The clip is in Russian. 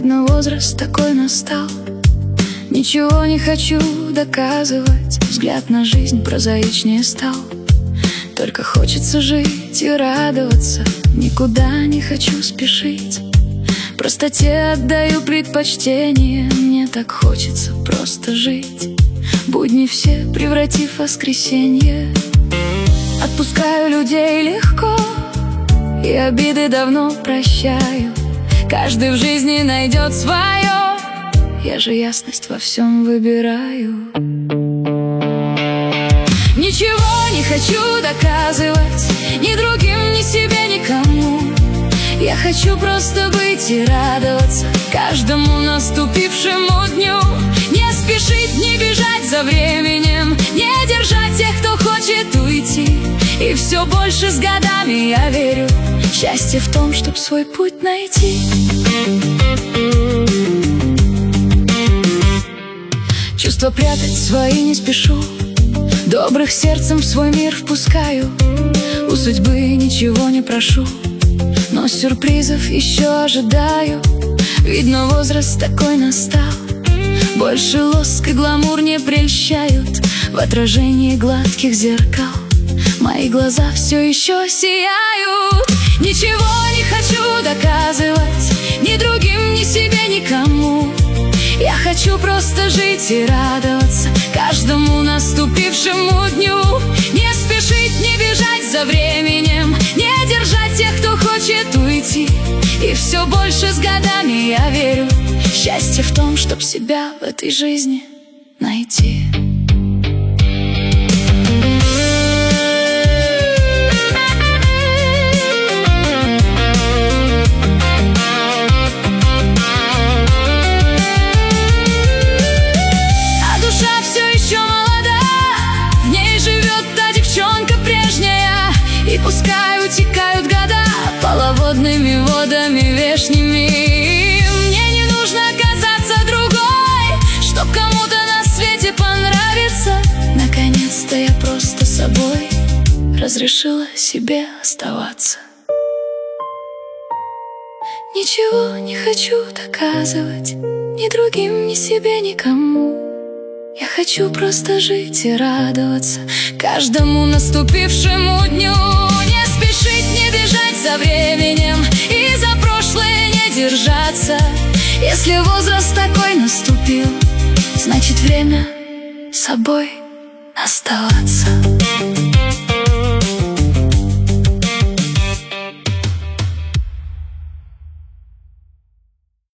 Видно, возраст такой настал. Ничего не хочу доказывать, взгляд на жизнь прозаичнее стал. Только хочется жить и радоваться, никуда не хочу спешить. Простоте отдаю предпочтение, мне так хочется просто жить. Будни все превратив в воскресенье. Отпускаю людей легко, и обиды давно прощаю. Каждый в жизни найдет свое, я же ясность во всем выбираю. Ничего не хочу доказывать ни другим, ни себе, никому. Я хочу просто быть и радоваться каждому наступившему дню. Не спешить, не бежать за временем, не держать тех, кто хочет уйти. И все больше с годами я верю, счастье в том, чтоб свой путь найти. Чувства прятать свои не спешу, добрых сердцем в свой мир впускаю. У судьбы ничего не прошу, но сюрпризов еще ожидаю. Видно, возраст такой настал. Больше лоск и гламур не прельщают в отражении гладких зеркал. Мои глаза все еще сияют. Ничего не хочу доказывать ни другим, ни себе, никому. Я хочу просто жить и радоваться каждому наступившему дню. Не спешить, не бежать за временем, не держать тех, кто хочет уйти. И все больше с годами я верю, счастье в том, чтоб себя в этой жизни найти. И пускай утекают года половодными водами вешними, мне не нужно казаться другой, чтоб кому-то на свете понравиться. Наконец-то я просто собой разрешила себе оставаться. Ничего не хочу доказывать ни другим, ни себе, никому. Я хочу просто жить и радоваться каждому наступившему дню. Не спешить, не бежать за временем и за прошлое не держаться. Если возраст такой наступил, значит время собой оставаться.